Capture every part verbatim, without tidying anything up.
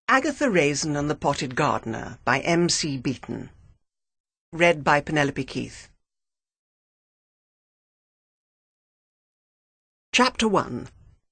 Agatha Raisin and the Potted Gardener by M C Beaton. Read by Penelope Keith. Chapter one.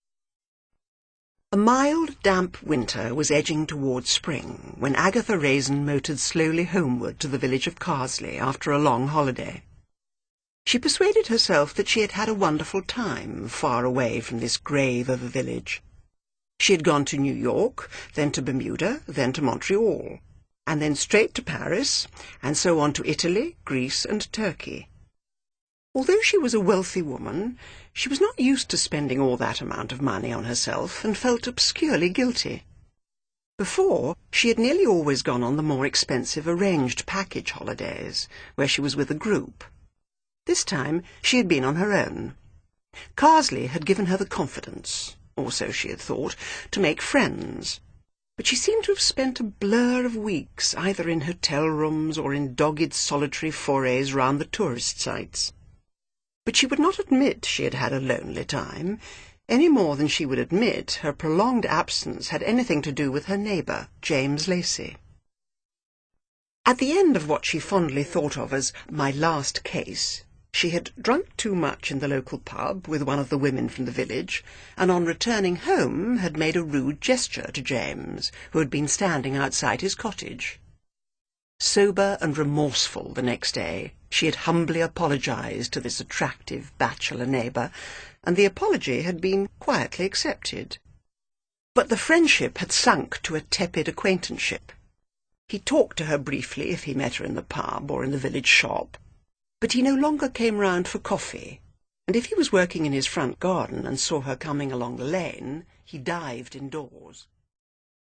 A mild, damp winter was edging towards spring when Agatha Raisin motored slowly homeward to the village of Carsley after a long holiday. She persuaded herself that she had had a wonderful time far away from this grave of a village. She had gone to New York, then to Bermuda, then to Montreal, and then straight to Paris, and so on to Italy, Greece, and Turkey. Although she was a wealthy woman, she was not used to spending all that amount of money on herself, and felt obscurely guilty. Before, she had nearly always gone on the more expensive arranged package holidays, where she was with a group. This time she had been on her own. Carsley had given her the confidence, or so she had thought, to make friends, but she seemed to have spent a blur of weeks either in hotel rooms or in dogged solitary forays round the tourist sites. But she would not admit she had had a lonely time, any more than she would admit her prolonged absence had anything to do with her neighbour, James Lacey. At the end of what she fondly thought of as my last case, she had drunk too much in the local pub with one of the women from the village, and on returning home had made a rude gesture to James, who had been standing outside his cottage. Sober and remorseful the next day, she had humbly apologised to this attractive bachelor neighbour, and the apology had been quietly accepted. But the friendship had sunk to a tepid acquaintanceship. He talked to her briefly if he met her in the pub or in the village shop, but he no longer came round for coffee, and if he was working in his front garden and saw her coming along the lane, he dived indoors.